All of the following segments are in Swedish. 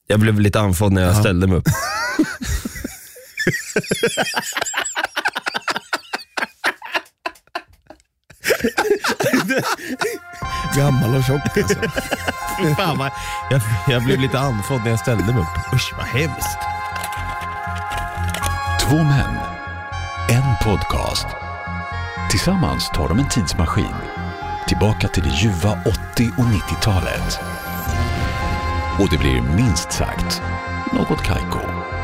Jag blev lite andfådd när jag ställde mig upp. Gammal och tjock alltså. Fan, jag blev lite andfådd när jag ställde mig upp. Usch, vad hemskt. 2 män, en podcast. Tillsammans tar de en tidsmaskin tillbaka till det ljuva 80- och 90-talet. Och det blir minst sagt något kajko.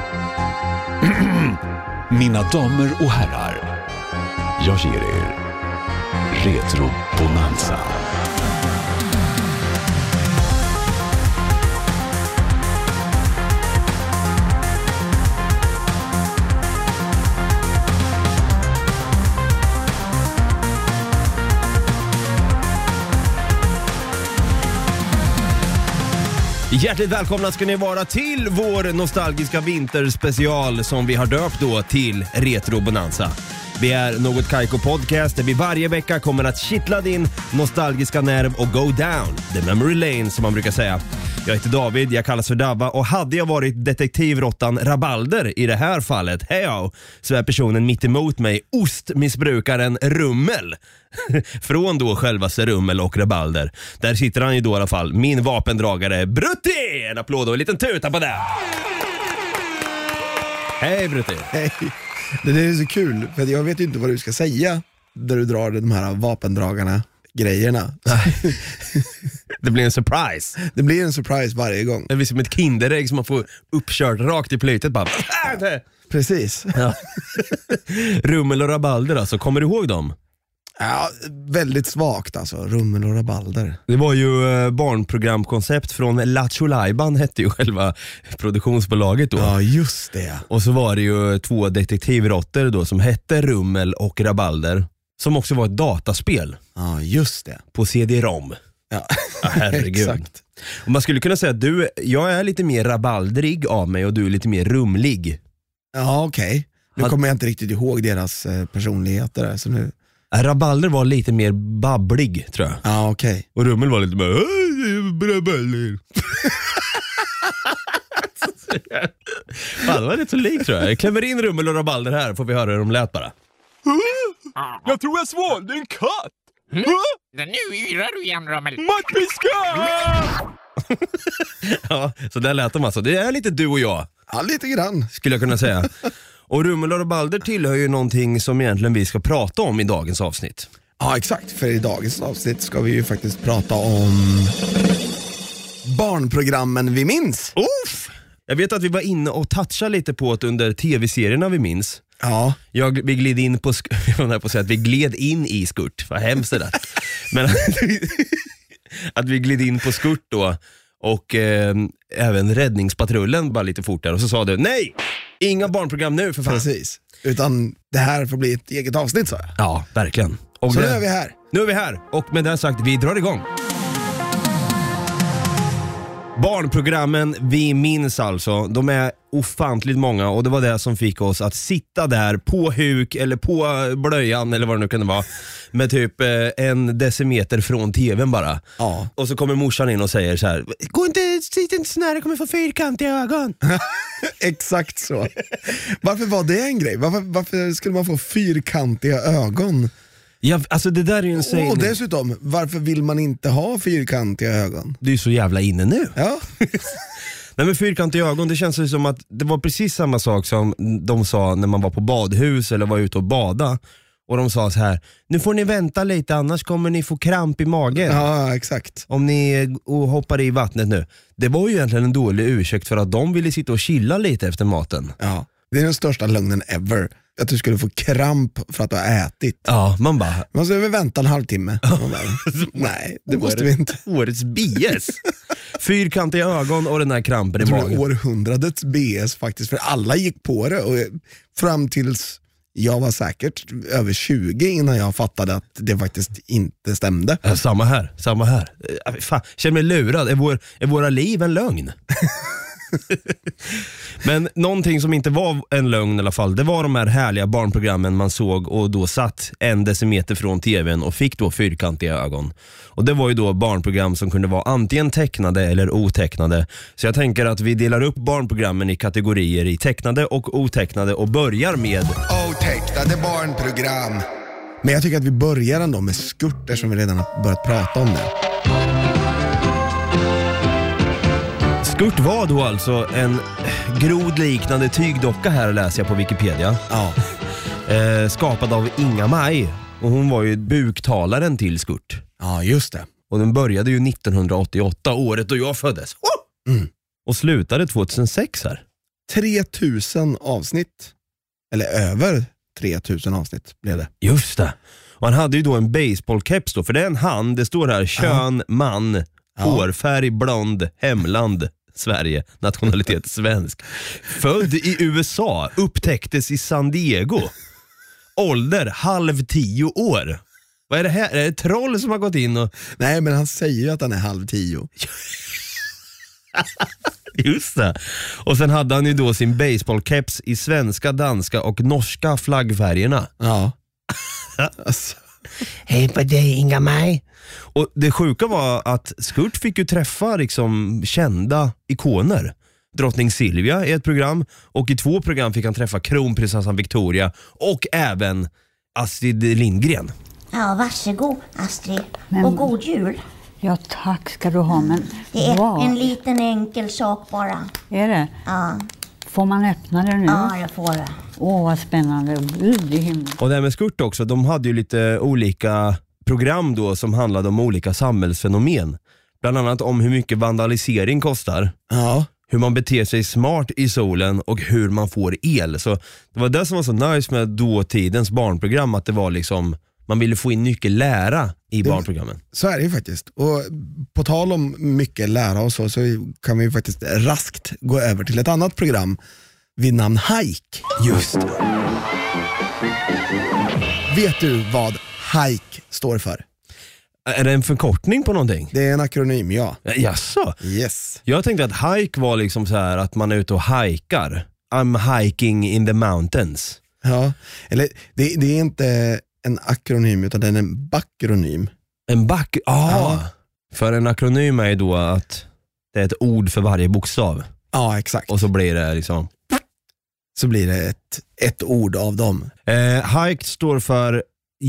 Mina damer och herrar, jag ger er Retro Bonanza. Hjärtligt välkomna ska ni vara till vår nostalgiska vinterspecial som vi har döpt då till Retro Bonanza. Vi är Något Kaiko Podcast där vi varje vecka kommer att kittla din nostalgiska nerv och go down the memory lane som man brukar säga. Jag heter David, jag kallas för Dabba och hade jag varit detektivrottan Rabalder i det här fallet, hejo, så är personen mitt emot mig ostmissbrukaren Rummel. Från då självaste Rummel och Rabalder. Där sitter han ju då i alla fall, min vapendragare Brutti! En applåd och en liten tuta på det. Hej Brutti. Hej. Det är så kul, för jag vet ju inte vad du ska säga när du drar de här vapendragarna grejerna. Det blir en surprise. Det blir en surprise varje gång. Det är som ett kinderägg som man får uppkört rakt i plytet bara. Precis. Ja. Rummel och Rabalder alltså, kommer du ihåg dem? Ja, väldigt svagt alltså, Rummel och Rabalder. Det var ju barnprogramkoncept från Lattjo Lajban hette ju själva produktionsbolaget då. Ja, just det. Och så var det ju 2 detektivrotter då som hette Rummel och Rabalder. Som också var ett dataspel. Ja, just det. På CD-ROM. Ja, herregud. Exakt. Och man skulle kunna säga att jag är lite mer rabaldrig av mig och du är lite mer rumlig. Ja, okej. Nu kommer jag inte riktigt ihåg deras personligheter där, så nu... Rabalder var lite mer babblig, tror jag. Ja, okej. Och Rummel var lite mer Rabalder. Fan, det var lite så likt, tror jag. Jag klämmer in Rummel och Rabalder här, får vi höra hur de lät bara. Jag tror jag svalde en katt. Nu yrar du igen, Rummel. Mattpiska! Ja, så där lät de alltså. Det är lite du och jag. Ja, lite grann. Skulle jag kunna säga. Och Rummel och Rabalder tillhör ju någonting som egentligen vi ska prata om i dagens avsnitt. Ja, exakt. För i dagens avsnitt ska vi ju faktiskt prata om barnprogrammen vi minns. Uff! Jag vet att vi var inne och touchade lite på det under tv-serierna vi minns. Ja. Vi gled in på vi gled in i skurt. Vad hemskt det där. Men att vi gled in på skurt då. Och även räddningspatrullen bara lite fortare. Och så sa du, nej! Inga barnprogram nu för fan. Precis. Utan det här får bli ett eget avsnitt, så. Ja, verkligen. Och så nu är vi här. Nu är vi här. Och med det sagt, vi drar igång. Barnprogrammen vi minns alltså, de är ofantligt många och det var det som fick oss att sitta där på huk eller på blöjan eller vad det nu kunde vara med typ 1 decimeter från tvn bara. Ja. Och så kommer morsan in och säger så här: sitt inte så nära, det kommer få fyrkantiga ögon. Exakt så. Varför var det en grej? Varför skulle man få fyrkantiga ögon? Ja, alltså det där är ju en sägning. Och dessutom, varför vill man inte ha fyrkantiga ögon? Det är ju så jävla inne nu. Ja. Nej, men fyrkantiga ögon, det känns ju som att det var precis samma sak som de sa när man var på badhus eller var ute och bada. Och de sa så här: nu får ni vänta lite, annars kommer ni få kramp i magen. Ja, exakt. Om ni hoppar i vattnet nu. Det var ju egentligen en dålig ursäkt för att de ville sitta och chilla lite efter maten. Ja, det är den största lögnen ever. Att du skulle få kramp för att du har ätit. Ja, man bara... Man ska vänta en halvtimme. Nej, det måste vi inte. Årets BS. Fyrkantiga ögon och den här krampen i magen. Århundradets BS faktiskt. För alla gick på det. Och fram tills jag var säkert över 20 innan jag fattade att det faktiskt inte stämde. Ja, samma här. Fan, känner mig lurad. Är våra liv en lögn? Men någonting som inte var en lögn i alla fall, det var de här härliga barnprogrammen man såg och då satt 1 decimeter från tvn och fick då fyrkantiga ögon. Och det var ju då barnprogram som kunde vara antingen tecknade eller otecknade. Så jag tänker att vi delar upp barnprogrammen i kategorier i tecknade och otecknade och börjar med Otecknade barnprogram. Men jag tycker att vi börjar ändå med Skurt som vi redan har börjat prata om det. Skurt var då alltså en grodliknande tygdocka här, läser jag på Wikipedia. Ja. Skapad av Inga-Maj. Och hon var ju buktalaren till Skurt. Ja, just det. Och den började ju 1988, året då jag föddes. Och slutade 2006 här. 3000 avsnitt. Eller över 3000 avsnitt blev det. Just det. Och han hade ju då en baseballkeps då, för det är en han, det står här kön, man, hårfärg, blond, hemland, Sverige, nationalitet svensk. Född i USA, upptäcktes i San Diego. Ålder, 9:30 år. Vad är det här? Är det ett troll som har gått in och... Nej, men han säger ju att han är 9:30. Just det. Och sen hade han ju då sin baseballkeps i svenska, danska och norska flaggfärgerna. Ja. Alltså. Hej på dig, Inga-Maj. Och det sjuka var att Skurt fick ju träffa liksom kända ikoner. Drottning Silvia i ett program, och i 2 program fick han träffa kronprinsessan Victoria och även Astrid Lindgren. Ja, varsågod Astrid. Och god jul. Ja, tack ska du ha, men Det är vad en liten enkel sak bara. är det? Ja, Får man öppna det nu? ja jag får det. Åh, vad spännande. Gud i himlen. Och det här med Skurt också, de hade ju lite olika program då som handlade om olika samhällsfenomen. Bland annat om hur mycket vandalisering kostar. Ja. Hur man beter sig smart i solen och hur man får el. Så det var det som var så nice med dåtidens barnprogram, att det var liksom, man ville få in mycket lära i barnprogrammen. Så är det ju faktiskt. Och på tal om mycket lära och så kan vi ju faktiskt raskt gå över till ett annat program vid namn Hike. Just det. Vet du vad Hike står för? Är det en förkortning på någonting? Det är en akronym, ja. Jaså? Yes. Jag tänkte att hike var liksom så här att man är ute och hikar. I'm hiking in the mountains. Ja. Eller det är inte en akronym utan det är en bakronym. En back? Ja. För en akronym är ju då att det är ett ord för varje bokstav. Ja, exakt. Och så blir det liksom... Så blir det ett ord av dem. Hike står för...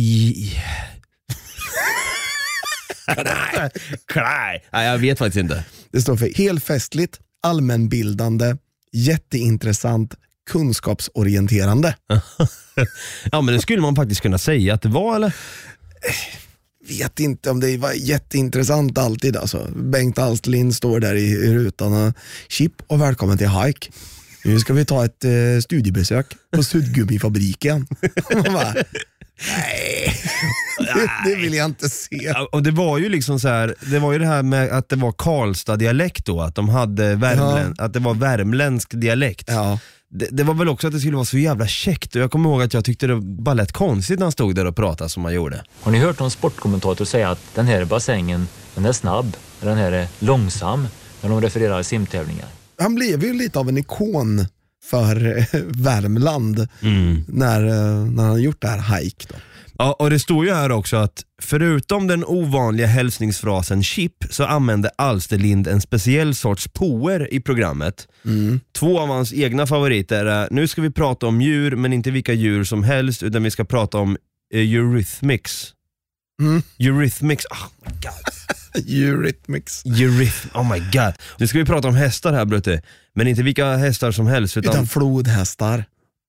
Nej, jag vet faktiskt inte. Det står för helfestligt, allmänbildande, jätteintressant, kunskapsorienterande. Ja, men det skulle man faktiskt kunna säga att det var, eller? Vet inte om det var jätteintressant alltid alltså. Bengt Alstlin står där i rutan. Chip och välkommen till Hike. Nu ska vi ta ett studiebesök på suddgummifabriken. Man bara, nej, det vill jag inte se. Ja, och det var ju liksom så här, det var ju det här med att det var Karlstad-dialekt då, att de hade att det var värmländsk dialekt. Ja. Det var väl också att det skulle vara så jävla käckt, och jag kommer ihåg att jag tyckte det bara lät konstigt när han stod där och pratade som han gjorde. Har ni hört någon sportkommentator säga att den här bassängen, den är snabb, den här är långsam, när de refererar simtävlingar? Han blev ju lite av en ikon för Värmland när han gjort det här Hike då. Ja, och det står ju här också att förutom den ovanliga hälsningsfrasen chip så använde Alsterlind en speciell sorts poer i programmet. 2 av hans egna favoriter är: nu ska vi prata om djur, men inte vilka djur som helst, utan vi ska prata om Eurythmics. Eurythmics, oh my god. Eurythmics. Oh my god. Nu ska vi prata om hästar här, Brutte. Men inte vilka hästar som helst, Utan flodhästar.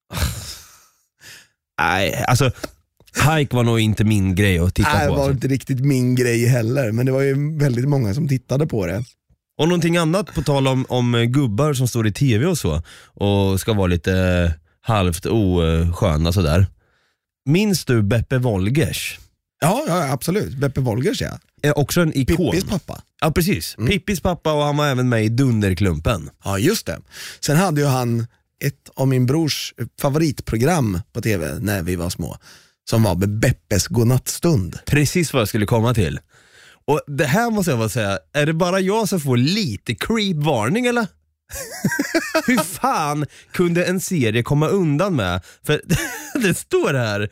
Nej, alltså Hike var nog inte min grej att titta Nej, på. det var alltså inte riktigt min grej heller. Men det var ju väldigt många som tittade på det. Och någonting annat på tal om gubbar som står i tv och så, och ska vara lite halvt osköna sådär. Minns du Beppe Wolgers? Ja, absolut. Beppe Wolgers, ja. Är också en ikon. Pippis pappa. Ja, precis. Pippis pappa, och han var även med i Dunderklumpen. Ja, just det. Sen hade ju han ett av min brors favoritprogram på tv när vi var små, som var Beppes godnattstund. Precis vad jag skulle komma till. Och det här måste jag bara säga, är det bara jag som får lite creep-varning eller? Hur fan kunde en serie komma undan med? För det står här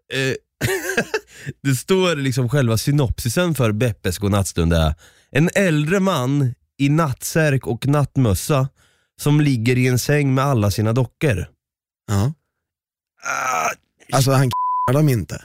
det står liksom själva synopsisen för Beppes godnattstund är: en äldre man i nattsärk och nattmössa som ligger i en säng med alla sina dockor. Ja. Alltså han dem inte.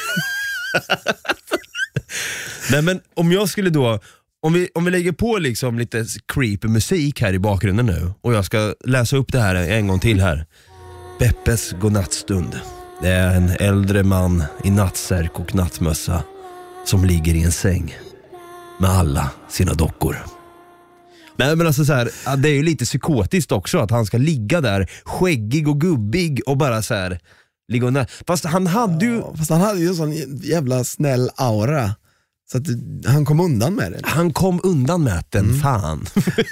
Nej, men om jag skulle då, om vi lägger på liksom lite creepy musik här i bakgrunden nu, och jag ska läsa upp det här en gång till här. Beppes godnattstund. Det är en äldre man i nattsärk och nattmössa som ligger i en säng med alla sina dockor. Nej, men alltså så här, det är ju lite psykotiskt också att han ska ligga där skäggig och gubbig och bara så här ligga och fast han hade ju en sån jävla snäll aura. Så att han kom undan med det. Han kom undan med den, fan.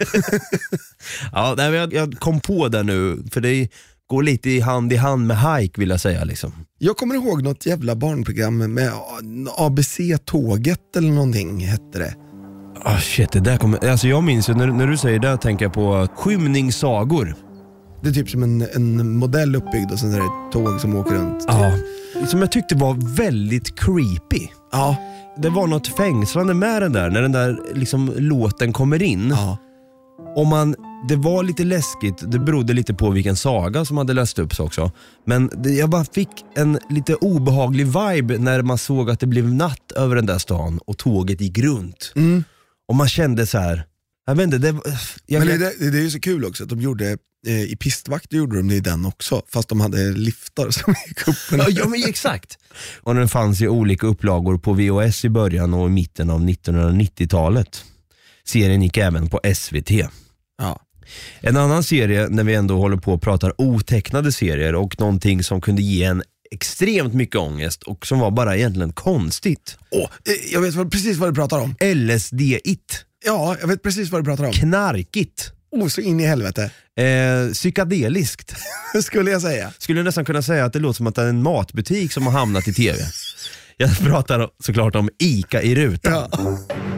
Ja, jag kom på det nu, för det går lite i hand med Hike, vill jag säga liksom. Jag kommer ihåg något jävla barnprogram med ABC-tåget eller någonting hette det. Shit, det där kommer, alltså jag minns ju, när du säger det tänker jag på skymningssagor. Det är typ som en modell uppbyggd och sen är det ett tåg som åker runt. Ja, som jag tyckte var väldigt creepy. Ja. Det var något fängslande med den där, när den där liksom låten kommer in. Ja. Det var lite läskigt, det berodde lite på vilken saga som hade läst upp så också. Men jag bara fick en lite obehaglig vibe när man såg att det blev natt över den där stan och tåget gick runt. Och man kände så här, jag vet inte, men det är ju så kul också att de gjorde i Pistvakt gjorde de det i den också, fast de hade liftar som gick upp. Ja, men exakt. Och den fanns i olika upplagor på VHS i början och i mitten av 1990-talet. Serien gick även på SVT. Ja. En annan serie, när vi ändå håller på och pratar otecknade serier och någonting som kunde ge en extremt mycket ångest och som var bara egentligen konstigt. Jag vet precis vad du pratar om. LSD-it. Ja, jag vet precis vad du pratar om. Knarkigt. Så in i helvete. Psykadeliskt. Skulle jag säga. Skulle nästan kunna säga att det låter som att det är en matbutik som har hamnat i tv. Jag pratar såklart om Ica i rutan. Ja.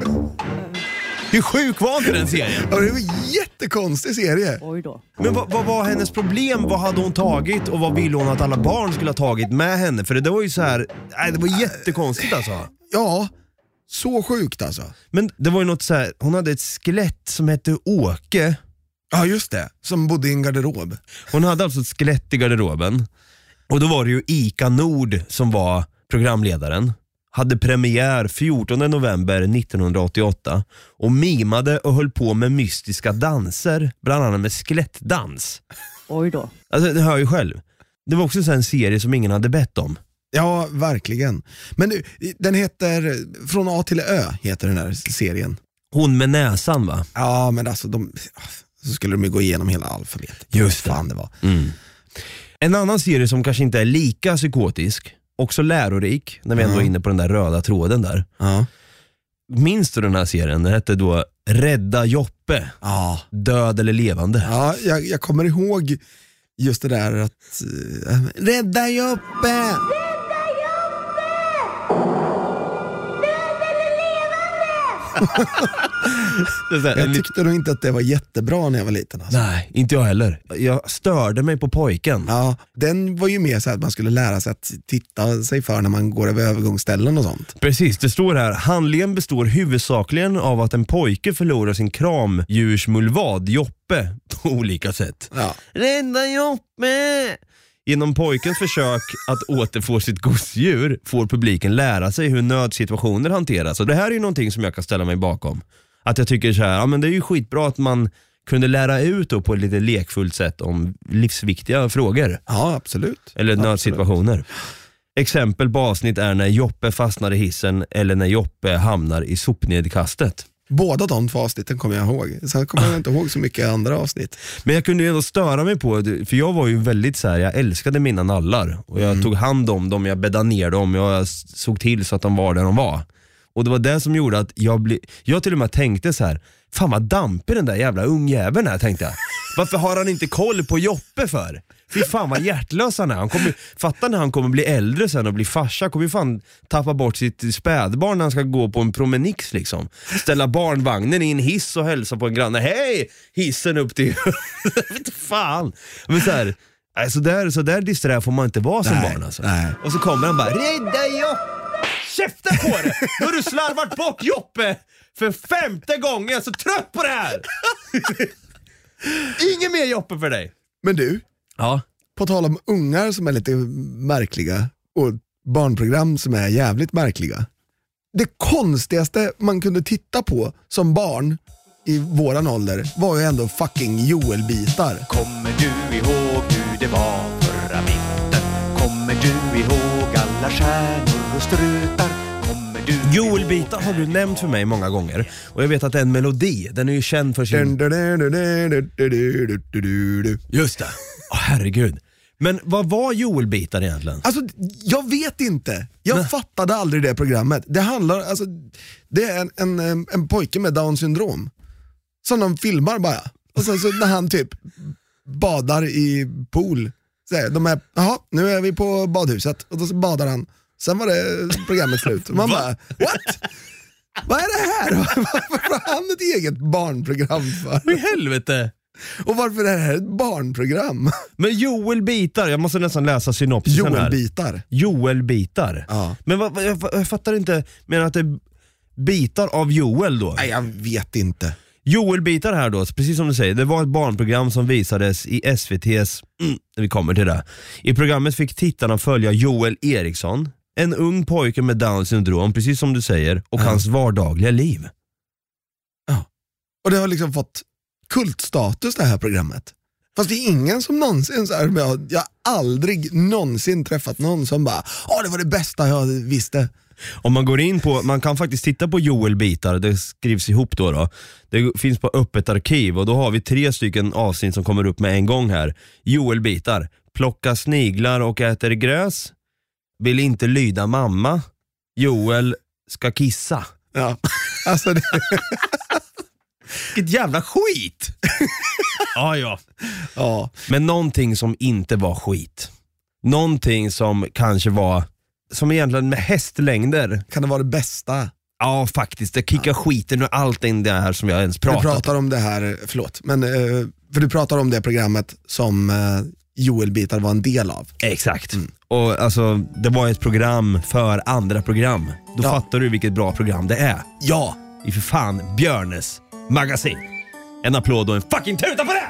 Hur sjuk var inte den serien? Ja, det var en jättekonstig serie. Oj då. Men vad var hennes problem? Vad hade hon tagit? Och vad ville hon att alla barn skulle ha tagit med henne? För det var ju så här, det var jättekonstigt alltså. Ja, så sjukt alltså. Men det var ju något så här, hon hade ett skelett som hette Åke. Ja, just det, som bodde i en garderob. Hon hade alltså ett skelett i garderoben. Och då var det ju Ica Nord som var programledaren. Hade premiär 14 november 1988 och mimade och höll på med mystiska danser, bland annat med skelettdans. Oj då. Alltså, det hör ju själv. Det var också en serie som ingen hade bett om. Ja, verkligen. Men nu, den heter Från A till Ö heter den här serien. Hon med näsan, va? Ja, men alltså så skulle de ju gå igenom hela alfabetet. Just fan det var. En annan serie som kanske inte är lika psykotisk, också lärorik, när vi ändå är inne på den där röda tråden där. Ja. Minns du den här serien? Den hette då Rädda Joppe. Ja. Död eller levande. Ja, jag kommer ihåg just det där att Rädda Joppe! Jag tyckte nog inte att det var jättebra när jag var liten alltså. Nej, inte jag heller. Jag störde mig på pojken. Ja, den var ju mer så att man skulle lära sig att titta sig för när man går över övergångsställen och sånt. Precis, det står här: handlingen består huvudsakligen av att en pojke förlorar sin kramdjursmulvad Joppe på olika sätt. Ja. Rädda Joppe! Genom pojkens försök att återfå sitt gosedjur får publiken lära sig hur nödsituationer hanteras. Och det här är ju någonting som jag kan ställa mig bakom. Att jag tycker så här, ja men det är ju skitbra att man kunde lära ut då på ett lite lekfullt sätt om livsviktiga frågor. Ja, absolut. Eller nödsituationer. Exempel på avsnitt är när Joppe fastnar i hissen eller när Joppe hamnar i sopnedkastet. Båda de två avsnitten kommer jag ihåg. Sen kommer jag inte ihåg så mycket andra avsnitt. Men jag kunde ju ändå störa mig på, för jag var ju väldigt så här, jag älskade mina nallar. Och jag tog hand om dem, jag bäddade ner dem, jag såg till så att de var där de var. Och det var det som gjorde att jag till och med tänkte så här: fan vad dampig den där jävla ungjäveln här, tänkte jag. Varför har han inte koll på Joppe för? Fy fan vad hjärtlös han är. Fatta när han kommer bli äldre sen och bli farsa, kommer ju fan tappa bort sitt spädbarn när han ska gå på en promenix liksom. Ställa barnvagnen i en hiss och hälsa på en granne. Hej! Hissen upp till... Vet fan. Men så där disträ får man inte vara som barn alltså. Nej. Och så kommer han bara, rädda Joppe! Käften på det! Nu har du slarvat bort Joppe för 5:e gången, så trött på det här! Ingen mer Joppe för dig. Men du, ja. På tal om ungar som är lite märkliga och barnprogram som är jävligt märkliga. Det konstigaste man kunde titta på som barn i våran ålder var ju ändå fucking Joel-bitar. Kommer du ihåg hur det var förra vintern? Kommer du ihåg alla stjärnor och strutar? Joel-bitar har du nämnt för mig många gånger. Och jag vet att en melodi, den är ju känd för sin... Just det. Herregud. Men vad var Joel-bitar egentligen? Alltså, jag vet inte. Jag fattade aldrig det programmet. Det handlar, alltså, det är en pojke med Down syndrom som de filmar bara. Och sen så när han typ badar i pool, så de är, nu är vi på badhuset. Och då så badar han. Sen var det programmet slut. Man bara, what? Vad är det här? Varför har han ett eget barnprogram för? Vad i helvete? Och varför är det här ett barnprogram? Men Joel-bitar, jag måste nästan läsa synopsisen här. Joel-bitar. Joel-bitar. Ja. Men jag fattar inte, men att det är bitar av Joel då? Nej, jag vet inte. Joel-bitar här då, precis som du säger, det var ett barnprogram som visades i SVT:s, när vi kommer till det. I programmet fick tittarna följa Joel Eriksson, en ung pojke med Down syndrom, precis som du säger, och hans vardagliga liv. Ja. Och det har liksom fått kultstatus det här programmet. Fast det är ingen som någonsin så här, jag har aldrig någonsin träffat någon som bara, det var det bästa jag visste. Om man går in på, man kan faktiskt titta på Joel-bitar, det skrivs ihop då. Det finns på öppet arkiv och då har vi 3 stycken avsnitt som kommer upp med en gång här. Joel-bitar, plocka sniglar och äter gräs, vill inte lyda mamma, Joel ska kissa. Ja, alltså det... Vilket jävla skit! Ja. Ja. Men någonting som inte var skit. Någonting som kanske var, som egentligen med hästlängder. Kan det vara det bästa? Ja, faktiskt. Det kickar skiten och allt in det här som jag ens pratat. Du pratar om det här, förlåt. Men, för du pratar om det programmet som Joel-bitar var en del av. Exakt. Och alltså, det var ett program för andra program. Då fattar du vilket bra program det är. Ja. I för fan Björnes magasin. En applåd och en fucking tuta på det!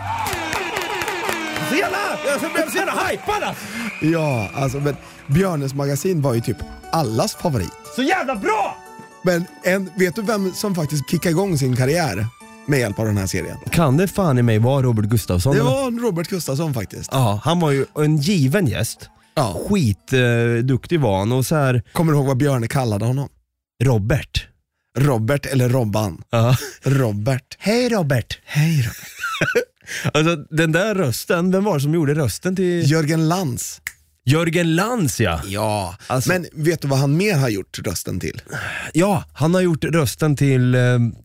Jag blev så jävla hypad. Ja, alltså, men Björnes magasin var ju typ allas favorit. Så jävla bra! Men vet du vem som faktiskt kickade igång sin karriär med hjälp av den här serien? Kan det fan i mig vara Robert Gustafsson? Det var Robert Gustafsson faktiskt. Ja, han var ju en given gäst. Ja. Skitduktig var han och så här. Kommer du ihåg vad Björne kallade honom? Robert eller Robban. Ja. Robert. Hej Robert. Hej Robert. Alltså den där rösten, vem var det som gjorde rösten till? Jörgen Lantz. Jörgen Lantz, ja. Ja, alltså... men vet du vad han mer har gjort rösten till? Ja, han har gjort rösten till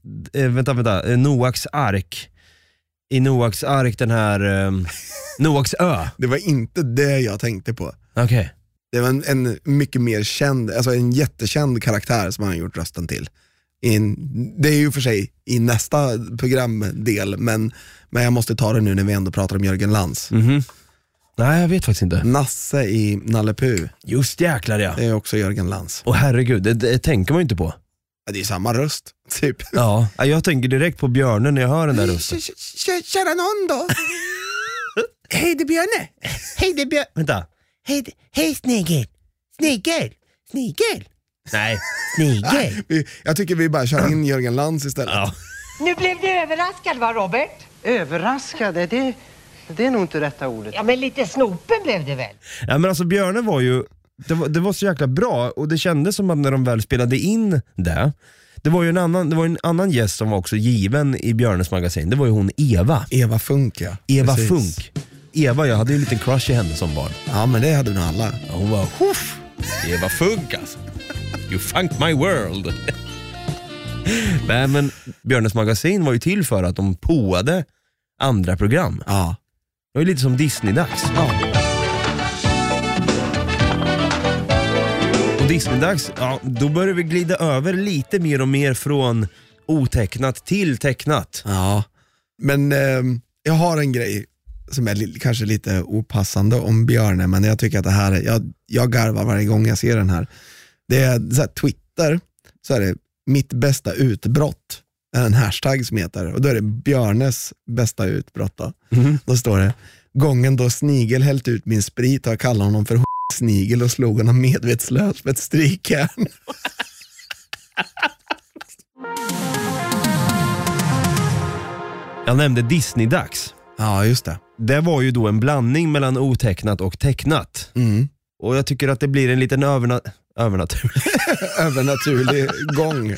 Noaks ark. I Noaks ark, den här Noaks ö. Det var inte det jag tänkte på. Okej. Det var en mycket mer känd, alltså en jättekänd karaktär som han har gjort rösten till. Det är ju för sig i nästa programdel, men jag måste ta det nu när vi ändå pratar om Jörgen Lantz. Nej, jag vet faktiskt inte. Nasse i Nalle Puh. Just jäklar, ja. Det är också Jörgen Lantz. Och herregud, det tänker man ju inte på. Det är samma röst, typ. Ja, jag tänker direkt på Björne när jag hör den där rösten. Kära någon då. Hej det Björne. Hej det Björne. Vänta. Hej snigel. Snigel. Nej, snigel. Jag tycker vi bara kör in Jörgen Lantz istället. Ja. Nu blev du överraskad, va Robert? Överraskade? Det är nog inte rätta ordet. Ja, men lite snopen blev det väl? Ja, men alltså Björne var ju, det var så jäkla bra. Och det kändes som att när de väl spelade in det var ju en annan gäst som var också given i Björnes magasin. Det var ju hon Eva. Eva Funk, ja. Eva Precis. Funk. Eva, jag hade ju en liten crush i henne som barn. Ja, men det hade nog alla. Ja, hon var Eva Funk alltså. You funk my world. Nej, men Björnes magasin var ju till för att de poade andra program. Ja. Det var ju lite som Disney-dags. Ja. Och Disney-dags, ja, då börjar vi glida över lite mer och mer från otecknat till tecknat. Ja, men jag har en grej som är kanske lite opassande om Björne, men jag tycker att det här är, jag garvar varje gång jag ser den här. Det är så här, Twitter, så är det mitt bästa utbrott, är en hashtag som heter, och då är det Björnes bästa utbrott då. Då står det: gången då Snigel hällt ut min sprit och jag kallar honom för Snigel och slog honom medvetslös med ett strykjärn. Jag nämnde Disney-dags. Ja, just det. Det var ju då en blandning mellan otecknat och tecknat. Och jag tycker att det blir en liten övernaturlig gång.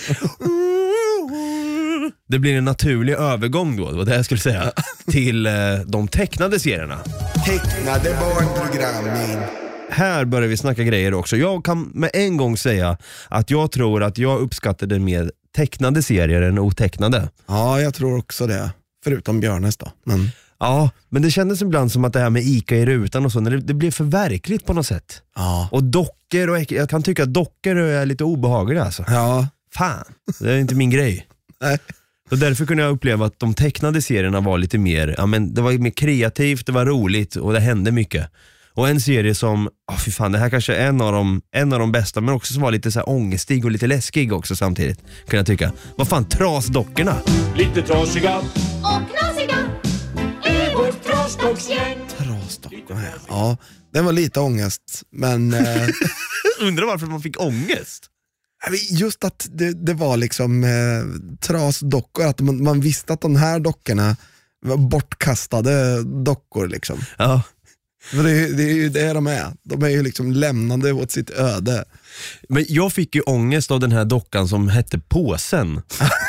Det blir en naturlig övergång då, det var det jag skulle säga, till de tecknade serierna. Tecknade barnprogrammen. Här börjar vi snacka grejer också. Jag kan med en gång säga att jag tror att jag uppskattade mer tecknade serier än otecknade. Ja, jag tror också det. Förutom Björnes då. Men... Ja, men det kändes ibland som att det här med Ica i rutan och så, när det blev för verkligt på något sätt. Ja. Och dockor, och jag kan tycka att dockor är lite obehagliga alltså. Ja. Fan, det är inte min grej. Nej. Och därför kunde jag uppleva att de tecknade serierna var lite mer, ja men det var mer kreativt, det var roligt och det hände mycket. Och en serie som, fy fan, det här kanske är en av de bästa, men också som var lite så här ångestig och lite läskig också samtidigt, kan jag tycka. Vad fan, Trasdockorna. Lite trasiga Och knasiga är vårt trasdocksgäng. Trasdockorna, ja. Den var lite ångest, men... Undrar varför man fick ångest. Just att det var liksom trasdockor, att man visste att de här dockorna var bortkastade dockor liksom. Ja. För det är ju det de är. De är ju liksom lämnande åt sitt öde. Men jag fick ju ångest av den här dockan som hette Påsen.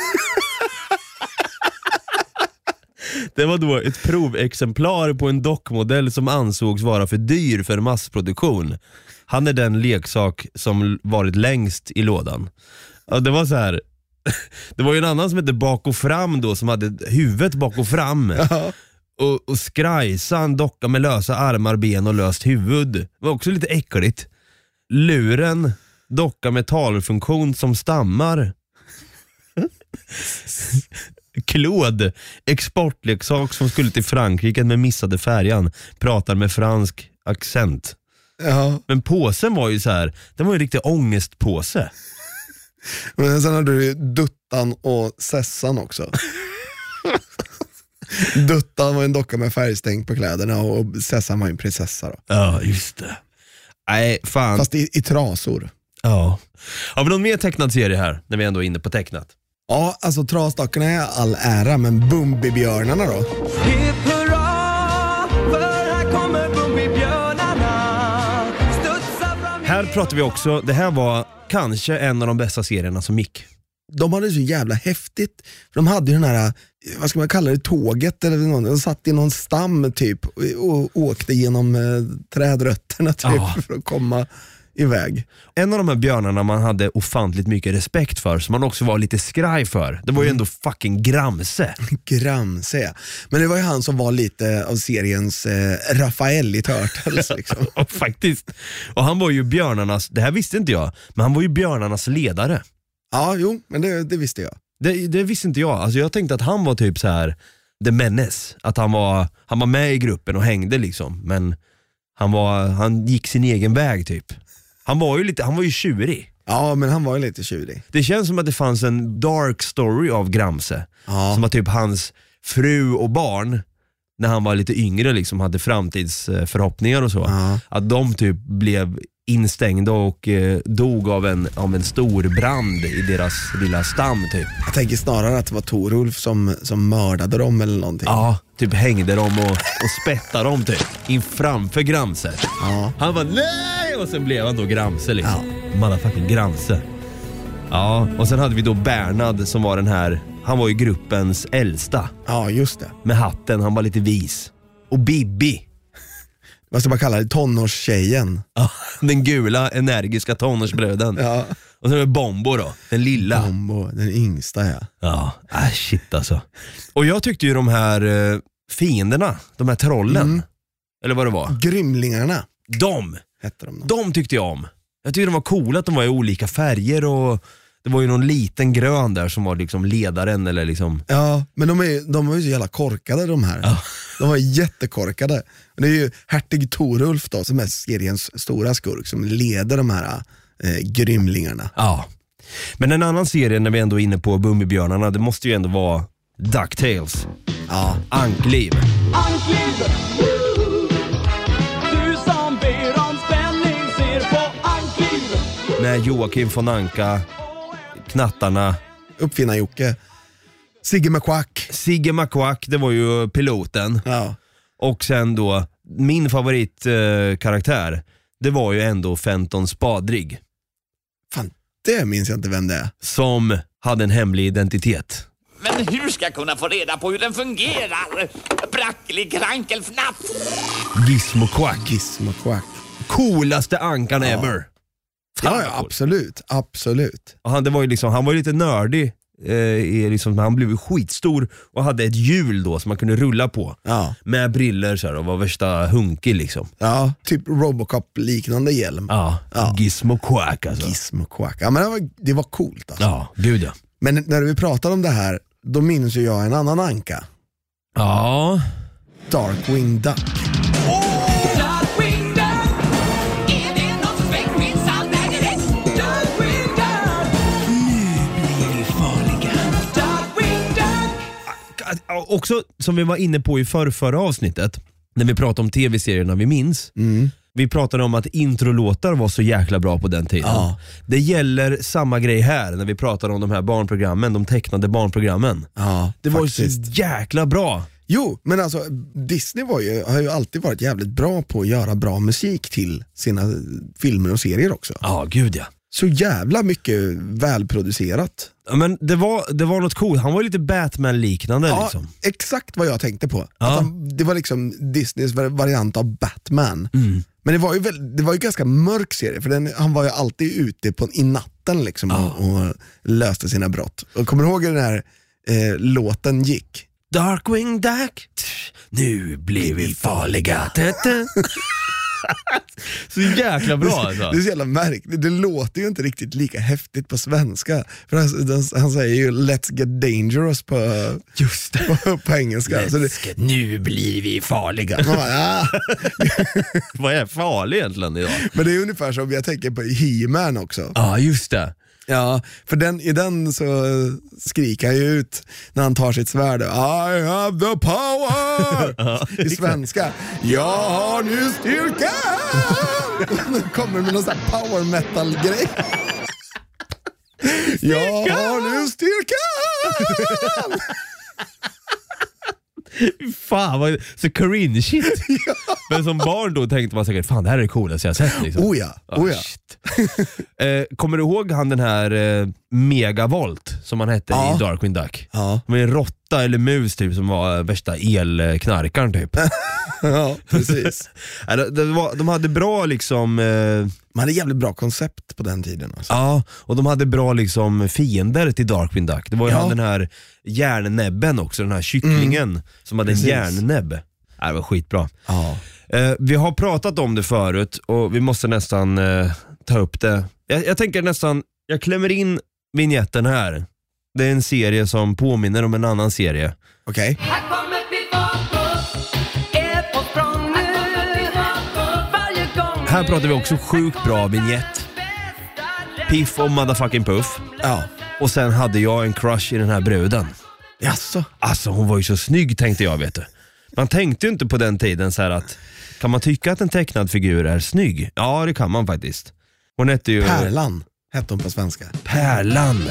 Det var då ett provexemplar på en dockmodell som ansågs vara för dyr för massproduktion. Han är den leksak som varit längst i lådan. Och det var så här. Det var ju en annan som hette Bak och fram då, som hade huvudet bak och fram. Ja. Och skrajsa, en docka med lösa armar, ben och löst huvud. Det var också lite äckligt. Luren, docka med talfunktion som stammar. Claude, exportleksak som skulle till Frankrike men missade färjan, pratar med fransk accent. Ja. Men påsen var ju så här, den var ju en riktig ångestpåse. Men sen hade du ju Duttan och Sessan också. Duttan var en docka med färgstänk på kläderna och Sessan var en prinsessa då. Ja, just det. Nej, fan. Fast i trasor. Ja. Har vi någon mer tecknad serie här, när vi ändå är inne på tecknat? Ja, alltså Trasdockorna är all ära, men Bumbibjörnarna då? Hipp hurra, för här kommer Bumbibjörnarna. Studsa fram. Här pratar vi också, det här var kanske en av de bästa serierna som gick. De hade så jävla häftigt. De hade ju den här, vad ska man kalla det, tåget eller någon. De satt i någon stam typ och åkte genom trädrötterna typ för att komma iväg. En av de här björnarna man hade ofantligt mycket respekt för, som man också var lite skraj för, det var ju ändå fucking Gramse. Gramse, ja. Men det var ju han som var lite av seriens Rafael i Turtles liksom. Faktiskt. Och han var ju björnarnas, det här visste inte jag, men han var ju björnarnas ledare. Ja, jo, men det visste jag. Det visste inte jag. Alltså jag tänkte att han var typ så här the menace, att han var med i gruppen och hängde liksom, men han gick sin egen väg typ. Han var ju tjurig. Ja, men han var ju lite tjurig. Det känns som att det fanns en dark story av Gramse. Ja. Som att typ hans fru och barn, när han var lite yngre liksom, hade framtidsförhoppningar och så. Ja. Att de typ blev instängda och dog av en stor brand i deras lilla stam typ. Jag tänker snarare att det var Torulf som mördade dem eller någonting. Ja, typ hängde dem och spettade dem typ in framför Gramse. Ja. Han var nej, och sen blev han då Gramse liksom. Ja. Motherfucking Gramse. Ja, och sen hade vi då Bernhard som var den här, han var ju gruppens äldsta. Ja, just det. Med hatten, han var lite vis. Och Bibi. Vad ska man kalla det? Tonårstjejen. Ja, den gula, energiska tonårsbröden. Ja. Och sen är det Bombo då, den lilla. Bombo, den yngsta, ja. Ja, shit alltså. Och jag tyckte ju de här fienderna, de här trollen. Eller vad det var. Grymlingarna. De hette de. De tyckte jag om. Jag tyckte de var coola att de var i olika färger och det var ju någon liten grön där som var liksom ledaren eller liksom. Ja, men de var ju så jävla korkade de här. Ja. De var jättekorkade. Och det är ju hertig Torulf då som är seriens stora skurk som leder de här grymlingarna. Ja. Men en annan serie när vi ändå är inne på Bumbibjörnarna, det måste ju ändå vara DuckTales. Ja, Ankliv. Ankliv. Du som ber om spänning ser på Ankliv. Med Joakim von Anka, Knattarna, Uppfinnar-Jocke, Sigge McQuack. Sigge McQuack, det var ju piloten. Ja. Och sen då, min favoritkaraktär, det var ju ändå Fenton Spadrig. Fan, det minns jag inte vem det är. Som hade en hemlig identitet. Men hur ska jag kunna få reda på hur den fungerar? Bracklig krankelfnatt. Gizmo Quack. Gizmo Quack. Coolaste ankan ever. Ja, absolut. Absolut. Och han var ju lite nördig. Han blev skitstor och hade ett hjul då som man kunde rulla på. Ja. Med briller så här, och var värsta hunkig liksom. Ja, typ Robocop-liknande hjälm. Ja. Gizmo Quack alltså. Gizmo Quack. Ja, men det var coolt alltså. Ja, gud ja. Men när vi pratar om det här, då minns ju jag en annan anka. Ja. Darkwing Duck. Darkwing Duck. Är det något som väcker min sallad direkt? Darkwing Duck. Nu blir vi farliga. Darkwing Duck. Också som vi var inne på i förra avsnittet, när vi pratade om tv-serierna vi minns. Vi pratade om att introlåtar var så jäkla bra på den tiden. Ja. Det gäller samma grej här när vi pratar om de här barnprogrammen, de tecknade barnprogrammen. Ja, det var ju faktiskt så jäkla bra. Jo, men alltså Disney har ju alltid varit jävligt bra på att göra bra musik till sina filmer och serier också. Ja, gud ja. Så jävla mycket välproducerat. Ja, men det var något coolt. Han var lite Batman-liknande liksom. Exakt vad jag tänkte på. Ja. Att det var liksom Disneys variant av Batman. Men det var ju ganska mörk serie, för han var ju alltid ute i natten liksom, och löste sina brott. Och kommer du ihåg hur den här låten gick? Darkwing Duck, nu blir vi farliga. Så jäkla bra alltså. Det är så jävla märkligt. Det låter ju inte riktigt lika häftigt på svenska. För han säger ju let's get dangerous på engelska. Nu blir vi farliga. Vad är farlig egentligen idag? Men det är ungefär som jag tänker på He-Man också. Ja, just det. Ja, för i den så skriker han ju ut när han tar sitt svärd. I have the power! I svenska. Jag har nu styrka! Kommer med någon sån här power metal grej. Jag har nu styrka! Fan, vad så cringe shit. Ja. Men som barn då tänkte man säkert, fan det här är det coolaste jag sett liksom. Oh ja. Kommer du ihåg han den här Megavolt som han hette i Darkwing Duck? Ja. Med en råtta eller mus typ som var värsta elknarkaren typ. Ja, precis. De hade bra liksom... Man hade jävligt bra koncept på den tiden alltså. Ja, och de hade bra liksom fiender till Darkwing Duck. Det var ju han den här järnnäbben också, den här kycklingen som hade en järnnäbb. Det var skitbra. Ja. Vi har pratat om det förut och vi måste nästan ta upp det. Jag tänker nästan, jag klämmer in vignetten här. Det är en serie som påminner om en annan serie. Okej. Här pratar vi också sjukt bra vignett. Piff och motherfucking Puff. Ja. Och sen hade jag en crush i den här bruden. Jaså? Alltså hon var ju så snygg, tänkte jag, vet du. Man tänkte ju inte på den tiden så här att kan man tycka att en tecknad figur är snygg? Ja, det kan man faktiskt. Hon hette ju... Pärlan hette hon på svenska. Pärlan.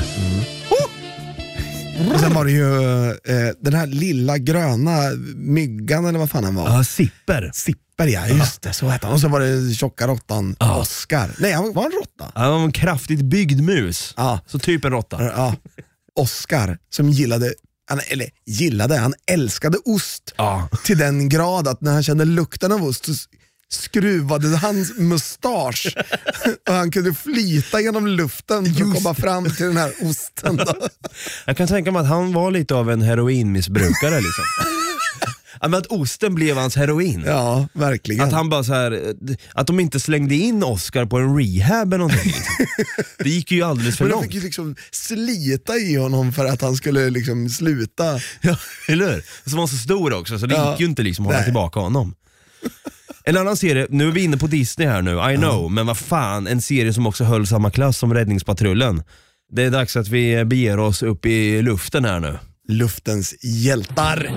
Och sen var det ju den här lilla gröna myggan eller vad fan han var. Ja, Sipper. Sipper, ja just det, så hette han. Och så var det tjocka råttan Oscar. Nej, han var en råtta. Han var en kraftigt byggd mus. Ja. Så typ en råtta. Ja. Oscar som han älskade ost till den grad att när han kände lukten av ost så skruvade hans mustasch och han kunde flyta genom luften för att komma fram till den här osten då. Jag kan tänka mig att han var lite av en heroinmissbrukare liksom. men att osten blev hans heroin. Ja, verkligen. Att han bara så här, att de inte slängde in Oscar på en rehab eller någonting. Det gick ju alldeles för långt. långt. Men de fick ju liksom slita i honom för att han skulle liksom sluta. Ja, eller hur? Som var så stor också, så det gick ju inte liksom hålla tillbaka honom. En annan serie, nu är vi inne på Disney här nu, I know, men vad fan, en serie som också höll samma klass som Räddningspatrullen. Det är dags att vi beger oss upp i luften här nu. Luftens hjältar.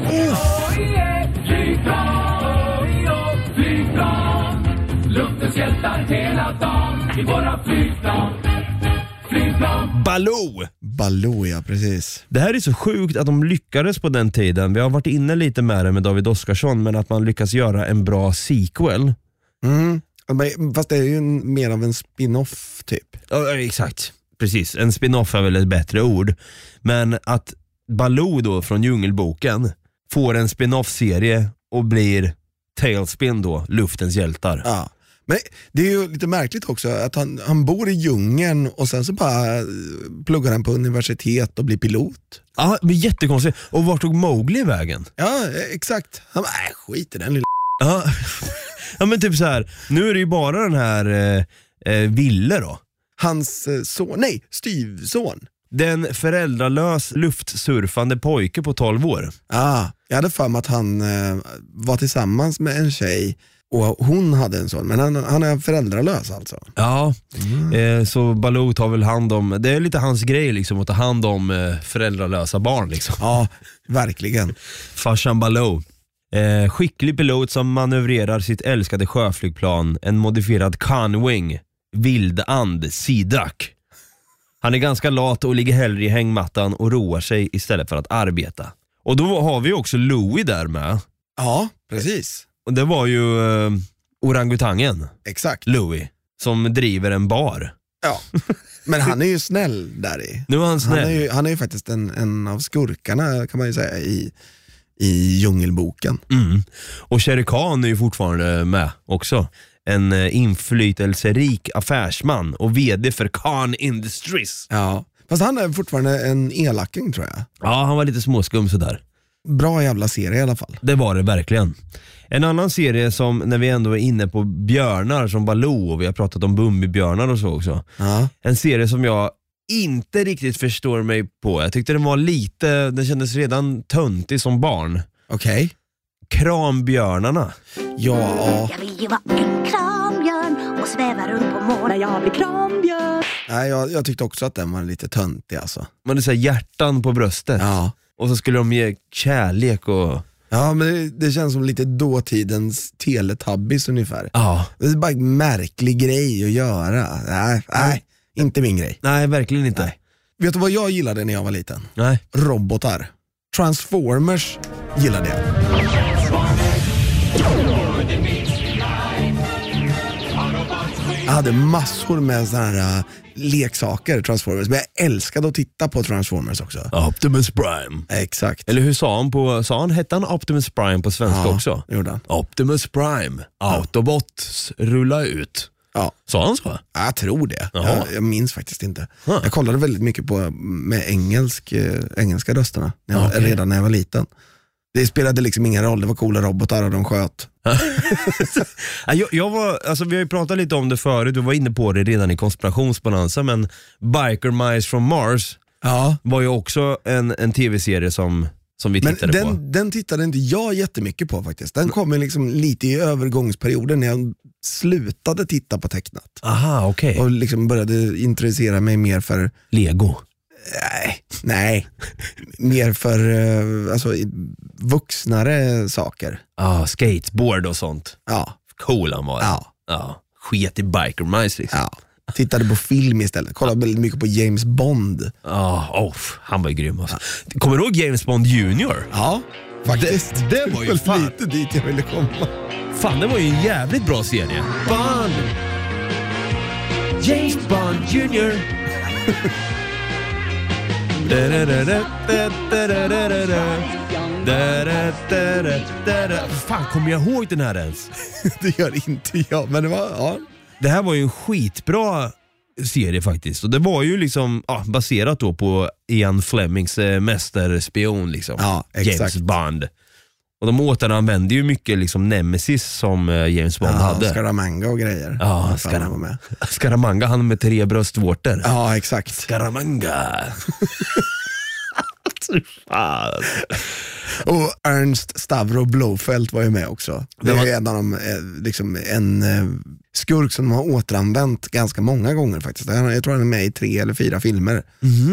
Luftens hjältar hela dagen i våra flygplan. Baloo, ja, precis. Det här är så sjukt att de lyckades på den tiden. Vi har varit inne lite med det med David Oskarsson, men att man lyckas göra en bra sequel. Fast det är ju mer av en spin-off typ. Ja, exakt. Precis, en spin-off är väl ett bättre ord. Men att Baloo då från Djungelboken får en spin-off-serie och blir Tailspin då, Luftens hjältar. Ja. Men det är ju lite märkligt också att han bor i djungeln och sen så bara pluggar han på universitet och blir pilot. Ja, det är jättekonstigt. Och vart tog Mowgli vägen? Ja, exakt. Han bara, skit i den lilla. Ja, men typ så här. Nu är det ju bara den här Ville då. Hans styvson. Den föräldralös luftsurfande pojke på 12 år. Jag hade för mig att han var tillsammans med en tjej och hon hade en son, men han är föräldralös alltså. Ja, så Baloo tar väl hand om, det är lite hans grej liksom, att ta hand om föräldralösa barn liksom. Ja, verkligen. Farsan Baloo. Skicklig pilot som manövrerar sitt älskade sjöflygplan, en modifierad Conwing, vildand, Sea-Duck. Han är ganska lat och ligger hellre i hängmattan och roar sig istället för att arbeta. Och då har vi också Louie där med. Ja, precis. Och det var ju orangutangen. Exakt. Louie, som driver en bar. Ja, men han är ju snäll där i. Nu är han snäll. Han är ju faktiskt en av skurkarna kan man ju säga i Djungelboken. Och Shere Khan är ju fortfarande med också. En inflytelserik affärsman och vd för Khan Industries. Ja, fast han är fortfarande en elaking tror jag. Ja, han var lite småskum sådär. Bra jävla serie i alla fall. Det var det verkligen. En annan serie som, när vi ändå är inne på björnar som Baloo, och vi har pratat om Bumbibjörnar och så också. En serie som jag inte riktigt förstår mig på. Jag tyckte den kändes redan töntig som barn. Okej. Krambjörnarna. Ja. Jag vill ju vara en krambjörn och sväva runt på månen. Jag blir krambjörn. Nej, jag tyckte också att den var lite töntig alltså. Man hade så här hjärtan på bröstet. Ja. Och så skulle de ge kärlek och... Ja, men det känns som lite dåtidens Teletubbies ungefär. Ja. Det är bara en märklig grej att göra. Nej, inte min grej. Nej, verkligen inte. Nej. Vet du vad jag gillade när jag var liten? Nej. Robotar. Transformers gillade jag. Jag hade massor med såna här leksaker, Transformers, men jag älskade att titta på Transformers också. Optimus Prime. Exakt. Eller hur hette han Optimus Prime på svenska också? Gjorde han. Optimus Prime, Autobots, rulla ut. Ja. Sa han så? Jag tror det. Jag minns faktiskt inte. Huh. Jag kollade väldigt mycket på med engelska rösterna redan när jag var liten. Det spelade liksom ingen roll, det var coola robotar och de sköt. jag vi har ju pratat lite om det förut, du var inne på det redan i konspirationsbalansen, men Biker Mice from Mars var ju också en tv-serie som vi tittade på. Den tittade inte jag jättemycket på faktiskt. Den kom liksom lite i övergångsperioden när jag slutade titta på tecknat. Aha, okej. Och liksom började intressera mig mer för Lego. Nej. Mer för vuxnare saker. Skateboard och sånt. Ja. Cool han var. Ja. Sket i Biker Mice liksom. Ja. Tittade på film istället. Kollade väldigt mycket på James Bond. Han var ju grym alltså. Kommer du ihåg James Bond Junior? Ja, faktiskt. Det var ju fan lite dit jag ville komma. Fan, det var ju en jävligt bra serie. Bond. James Bond Junior. Fan, kommer jag ihåg den här ens? Det gör inte jag, men det var Det här var ju en skitbra serie faktiskt. Och det var ju liksom baserat då på Ian Flemings mästerspion liksom. Ja, exakt. James Bond. Och de återanvände ju mycket liksom Nemesis som James Bond hade. Scaramanga och grejer. Ja, Scaramanga, han med 3 bröstvårtor. Ja, exakt. Scaramanga. Och Ernst Stavro Blofeld var ju med också. Det är en av dem, liksom en skurk som de har återanvänt ganska många gånger faktiskt. Jag tror han är med i 3 eller 4 filmer.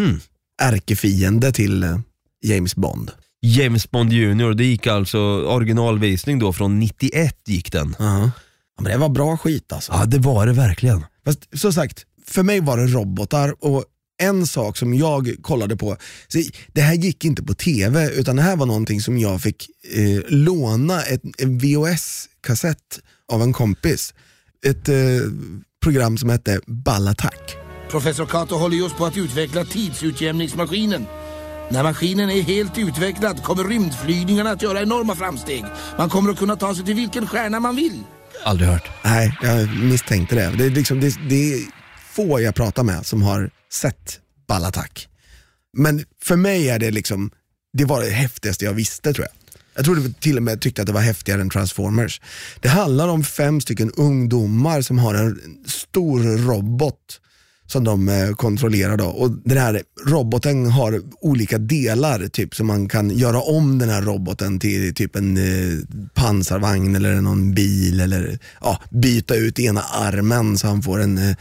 Ärkefiende till James Bond. James Bond Junior, det gick alltså originalvisning då från 91 gick den. Ja, men det var bra skit alltså. Ja, det var det verkligen. Fast så sagt, för mig var det robotar, och en sak som jag kollade på, så det här gick inte på tv, utan det här var någonting som jag fick låna en VHS-kassett av en kompis. Ett program som hette Ballattack. Professor Kato håller just på att utveckla tidsutjämningsmaskinen. När maskinen är helt utvecklad kommer rymdflygningarna att göra enorma framsteg. Man kommer att kunna ta sig till vilken stjärna man vill. Aldrig hört. Nej, jag misstänkte det. Det är liksom, det är få jag pratar med som har sett Ballattack. Men för mig är det liksom, det var det häftigaste jag visste, tror jag. Jag tror det till och med tyckte att det var häftigare än Transformers. Det handlar om 5 stycken ungdomar som har en stor robot som de kontrollerar då. Och den här roboten har olika delar typ, så man kan göra om den här roboten till typ en pansarvagn eller någon bil, eller byta ut ena armen så han får en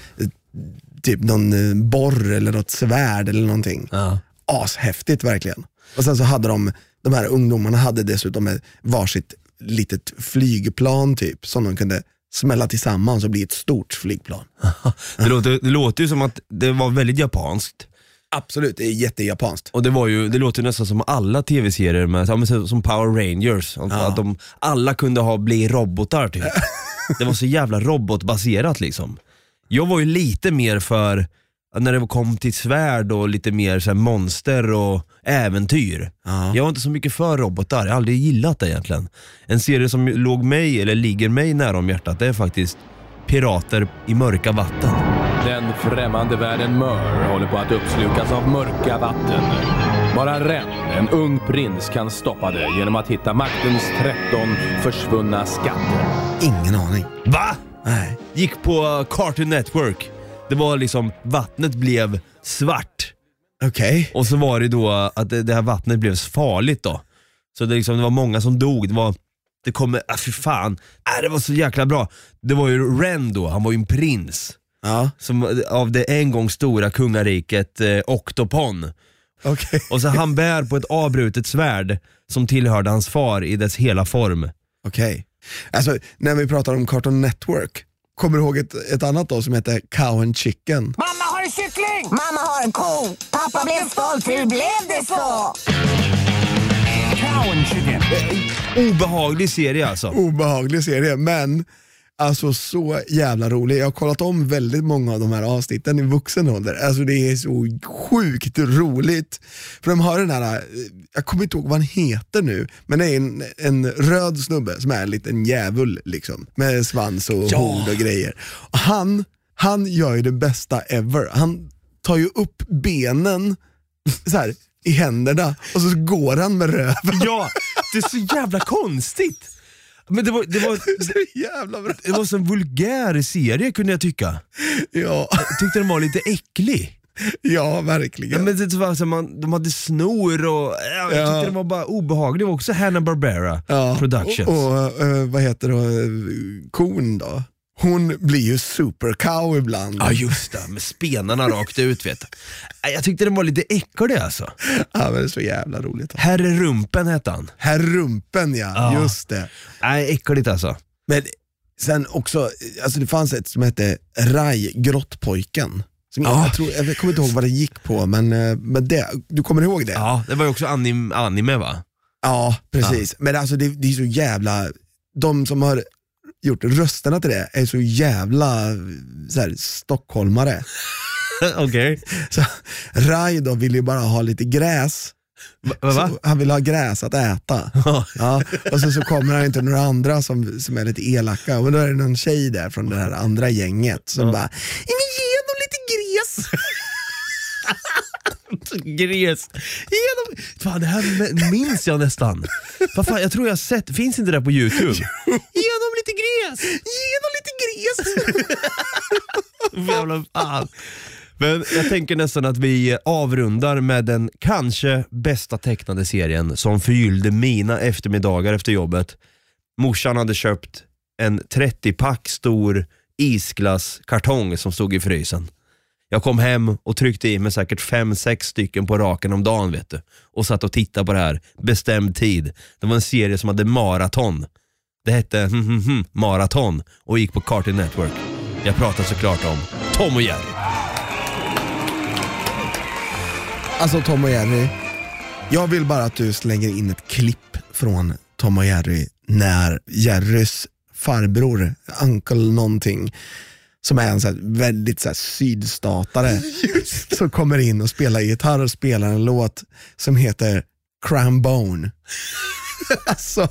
typ någon borr eller något svärd eller någonting. Ashäftigt verkligen. Och sen så hade de här ungdomarna hade dessutom ett varsitt litet flygplan typ, som de kunde smälla tillsammans och bli ett stort flygplan. Det låter ju som att det var väldigt japanskt. Absolut, det är jättejapanskt. Och det låter nästan som alla tv-serier med, som Power Rangers. Att de alla kunde bli robotar typ. Det var så jävla robotbaserat liksom. Jag var ju lite mer för när det kom till svärd och lite mer så här monster och äventyr. Jag var inte så mycket för robotar. Jag har aldrig gillat det egentligen. En serie som ligger mig nära om hjärtat, det är faktiskt Pirater i mörka vatten. Den främmande världen Mör håller på att uppslukas av mörka vatten. Bara Ren, en ung prins, kan stoppa det genom att hitta maktens 13 försvunna skatter. Ingen aning. Va? Nej. Gick på Cartoon Network. Det var liksom, vattnet blev svart. Okej. Och så var det då att det här vattnet blev farligt då. Så det var många som dog. Det var så jäkla bra. Det var ju Ren då, han var ju en prins. Ja. Som av det en gång stora kungariket Octopon. Okay. Och så han bär på ett avbrutet svärd som tillhörde hans far i dess hela form. Okej. Alltså, när vi pratar om Cartoon Network, kommer du ihåg ett annat då som heter Cow and Chicken? Mamma har en kyckling! Mamma har en ko! Pappa blev stolt, hur blev det så? Cow and Chicken. Obehaglig serie alltså. Obehaglig serie, men alltså så jävla rolig. Jag har kollat om väldigt många av de här avsnitten i vuxen ålder. Alltså det är så sjukt roligt. För de har den här, jag kommer inte ihåg vad han heter nu, men det är en röd snubbe som är en liten djävul liksom, med svans och hord och grejer. Och han gör ju det bästa ever. Han tar ju upp benen så här i händerna och så går han med röven. Ja, det är så jävla konstigt. Men det var så jävla bra. Det var så en vulgär serie, kunde jag tycka. Ja. Jag tyckte den var lite äcklig. Ja, verkligen. Ja, men det var så de hade snor och jag tyckte det var bara obehagligt. Det var också Hanna-Barbera Productions. Och vad heter det? Kon då? Hon blir ju supercow ibland. Ja, just det, med spenarna rakt ut, vet du. Jag tyckte den var lite äcklig alltså. Ja, men det är så jävla roligt. Herr Rumpen hette han. Herr Rumpen, ja, just det. Nej, äckligt alltså. Men sen också, alltså det fanns ett som hette Rai Grottpojken. Som jag kommer inte ihåg vad det gick på, men det, du kommer ihåg det? Ja, det var ju också anime va? Ja, precis. Men alltså det är så jävla, de som har gjort rösterna till det är så jävla så här, stockholmare. Okej. Så Rai då vill ju bara ha lite gräs. Va? Han vill ha gräs att äta. Ja. Och så kommer han inte några andra som är lite elaka. Och då är det någon tjej där från det här andra gänget som bara, men ge dem lite gräs. Gräs. Fan, det här minns jag nästan. Fan, jag tror jag har sett. Finns inte det på YouTube? Genom lite gräs. Jävla fan. Men jag tänker nästan att vi avrundar med den kanske bästa tecknade serien som förgyllde mina eftermiddagar efter jobbet. Morsan hade köpt en 30-pack stor isglasskartong som stod i frysen. Jag kom hem och tryckte i mig säkert 5-6 stycken på raken om dagen, vet du. Och satt och tittade på det här. Bestämd tid. Det var en serie som hade maraton. Det hette Maraton och gick på Cartoon Network. Jag pratar såklart om Tom och Jerry. Alltså Tom och Jerry, jag vill bara att du slänger in ett klipp från Tom och Jerry när Jerrys farbror, uncle någonting, som är en så här väldigt så här sydstatare, så kommer in och spelar gitarr och spelar en låt som heter Crambone. Alltså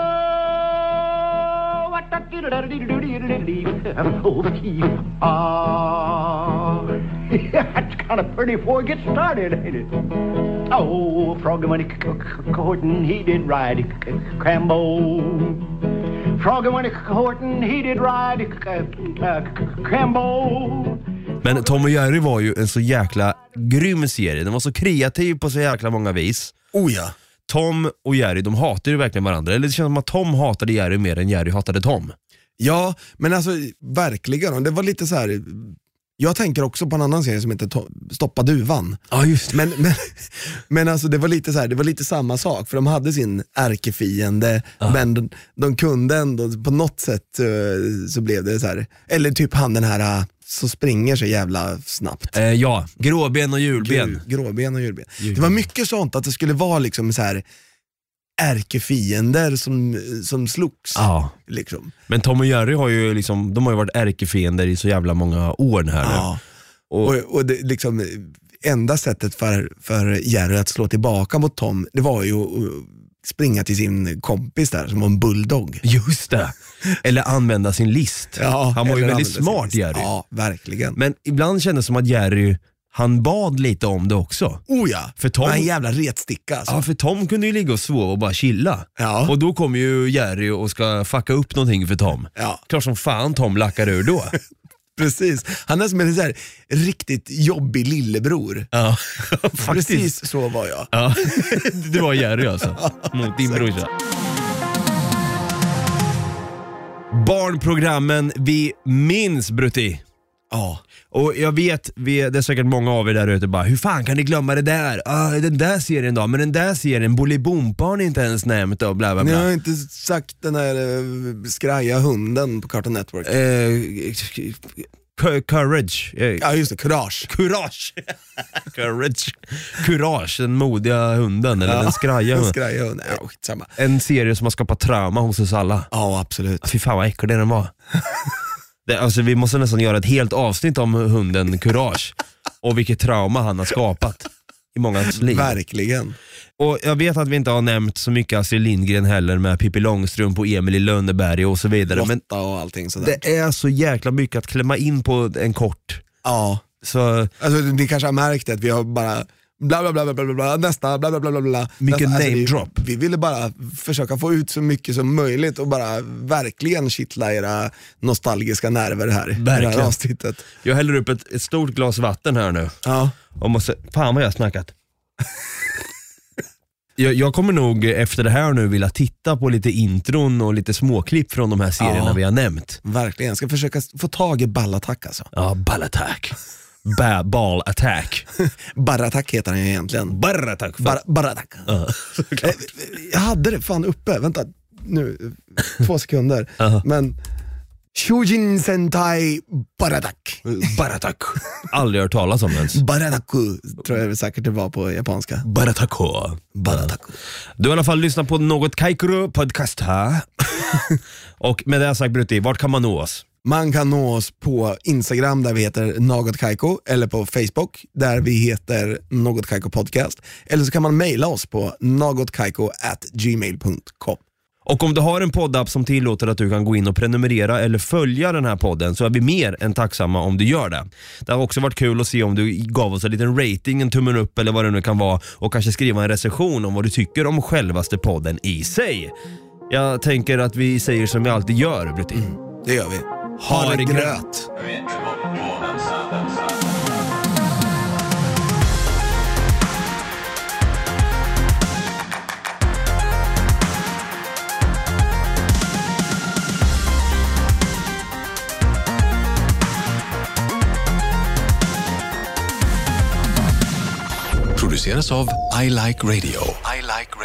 that's kind of pretty before it gets started, ain't it? Oh, Froggy went courting, he did ride Crambo. Froggy went courting, he did ride Crambo. Men Tom och Jerry var ju en så jäkla grym serie. Den var så kreativ på så jäkla många vis. Oh ja. Tom och Jerry, de hatade ju verkligen varandra. Eller det känns som att Tom hatade Jerry mer än Jerry hatade Tom. Ja, men alltså verkligen. Det var lite så här. Jag tänker också på en annan serie som heter Stoppa duvan. Ja, just det. Men alltså det var lite så här, det var lite samma sak, för de hade sin ärkefiende, men de kunde ändå på något sätt, så blev det så här, eller typ han den här så springer så jävla snabbt. Ja, gråben och julben. Gråben och julben. Det var mycket sånt, att det skulle vara liksom så här ärkefiender som slogs. Ja. Liksom. Men Tom och Jerry har ju liksom, de har ju varit ärkefiender i så jävla många år här nu. Och det, liksom, enda sättet för Jerry att slå tillbaka mot Tom, det var ju att springa till sin kompis där som var en bulldog. Just det. Eller använda sin list. Ja, han var ju väldigt smart, Jerry. Ja, verkligen. Men ibland kändes det som att Jerry, han bad lite om det också. Oh ja, för Tom, en jävla retsticka alltså. Ja, för Tom kunde ju ligga och sova och bara chilla. Ja. Och då kommer ju Jerry och ska fucka upp någonting för Tom. Ja. Klart som fan Tom lackar ur då. Precis, han är som en så här riktigt jobbig lillebror. Ja, precis så var jag. Ja, det var Jerry alltså, mot din brorsa. Barnprogrammen vi minns, Brutti. Ja. Och jag vet, det är säkert många av er där ute bara, hur fan kan ni glömma det där? Den där serien då, men den där serien, Bolibompa har ni inte ens nämnt och bla bla bla. Ni har inte sagt den här skraja hunden på Cartoon Network. Courage. Ja just det, Courage. Courage, den modiga hunden, eller den skraja hunden. Skraja hunden, ja, skitsamma. En serie som har skapat trauma hos oss alla. Ja, absolut. Fy fan vad äcklig den var. Alltså, vi måste nästan göra ett helt avsnitt om hunden Courage och vilket trauma han har skapat i mångas liv. Verkligen. Och jag vet att vi inte har nämnt så mycket Astrid Lindgren heller, med Pippi Långstrump och Emil i Lönneberg och så vidare. Lotta men och allting sådär. Det är så jäkla mycket att klämma in på en kort. Ja. Så alltså, ni kanske har märkt att vi har bara bla bla bla bla bla bla, nästa bla bla bla bla. Mycket nästa, name drop. Vi ville bara försöka få ut så mycket som möjligt och bara verkligen kittla era nostalgiska nerver här. Verkligen. I det här avsnittet. Jag häller upp ett stort glas vatten här nu. Ja. Och måste, fan vad jag har snackat. Jag kommer nog efter det här nu vilja titta på lite intron och lite småklipp från de här serierna vi har nämnt. Verkligen, jag ska försöka få tag i Ballattack alltså. Ja, Ballattack. Ball attack. Barattack heter han ju egentligen. Barattack. Barattack. Jag hade det fan uppe, vänta nu, 2 sekunder. Men Shujin Sentai Barattack. Barattack. Aldrig hört talas om ens. Barattaku tror jag säkert det var på japanska. Barattaku. Du har i alla fall lyssnat på Något Kaikuru podcast här. Och med det sagt, Brutti, vart kan man nå oss? Man kan nå oss på Instagram där vi heter Något Kaiko, eller på Facebook där vi heter Något Kaiko podcast, eller så kan man mejla oss på nogotkaiko@gmail.com. Och om du har en poddapp som tillåter att du kan gå in och prenumerera eller följa den här podden, så är vi mer än tacksamma om du gör det. Det har också varit kul att se om du gav oss en liten rating, en tummen upp eller vad det nu kan vara, och kanske skriva en recension om vad du tycker om självaste podden i sig. Jag tänker att vi säger som vi alltid gör, Brutin. Det gör vi. Ha det gröt! Produceras av I Like Radio. I Like